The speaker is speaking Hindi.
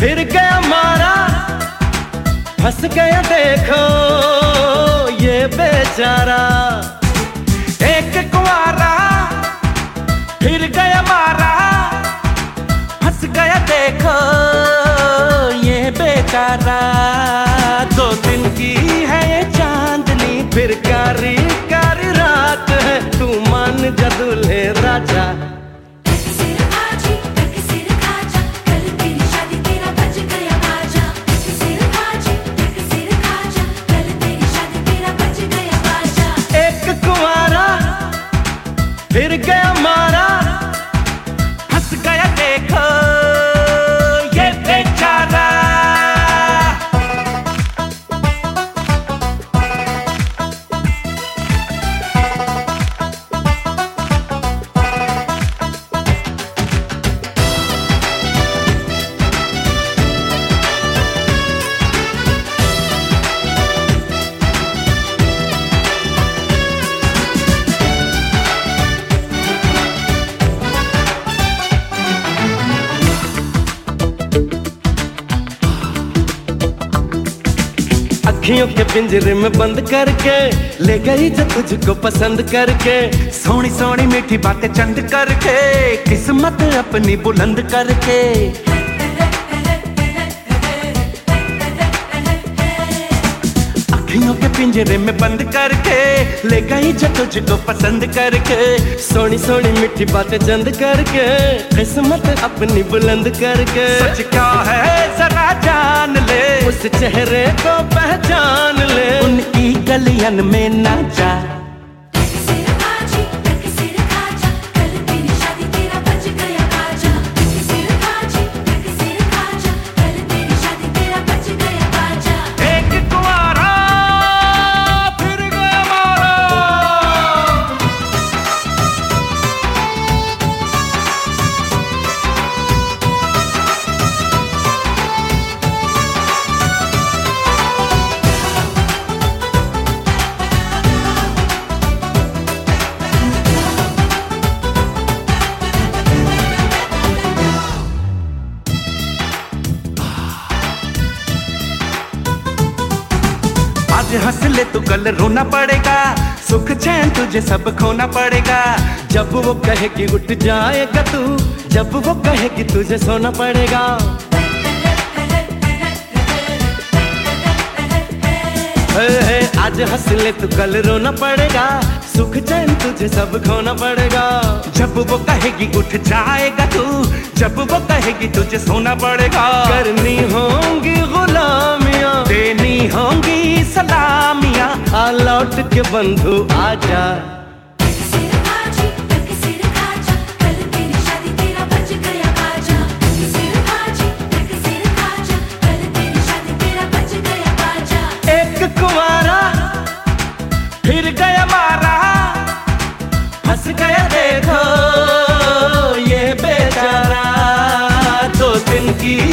फिर गया मारा, फंस गया देखो ये बेचारा। एक कुंवारा फिर गया मारा, फंस गया देखो ये बेचारा। 2 दिन की है ये चांदनी, फिर कारी कारी रात है, तू मान जा दूल्हे राजा। फिर गया मारा, फंस गया देखो ये बेचारा। अखियों के पिंजरे में बंद करके ले गई जो तुझको पसंद करके, सोनी सोनी मीठी बातें चंद करके, किस्मत अपनी बुलंद करके। अखियों के पिंजरे में बंद करके ले गई जो तुझको पसंद करके, सोनी सोनी मीठी बातें चंद करके, किस्मत अपनी बुलंद करके। सच क्या है जरा जान ले, उस चेहरे को पहचान ले, उनकी गलियन में ना जा। आज हंस ले तू कल रोना पड़ेगा, सुख चैन तुझे सब खोना पड़ेगा। जब वो कहे कि उठ जाएगा तू, जब वो कहे कि तुझे सोना पड़ेगा। आज हंस ले तू कल रोना पड़ेगा, सुख चैन तुझे सब खोना पड़ेगा। जब वो कहेगी उठ जाएगा तू, जब वो कहेगी तुझे सोना पड़ेगा। करनी होंगी गुलामियां, देनी होंगी सलामियां, आ लौट के बंधु आजा। एक कुंवारा फिर गया मारा, फंस गया देखो ये बेचारा। 2 दिन की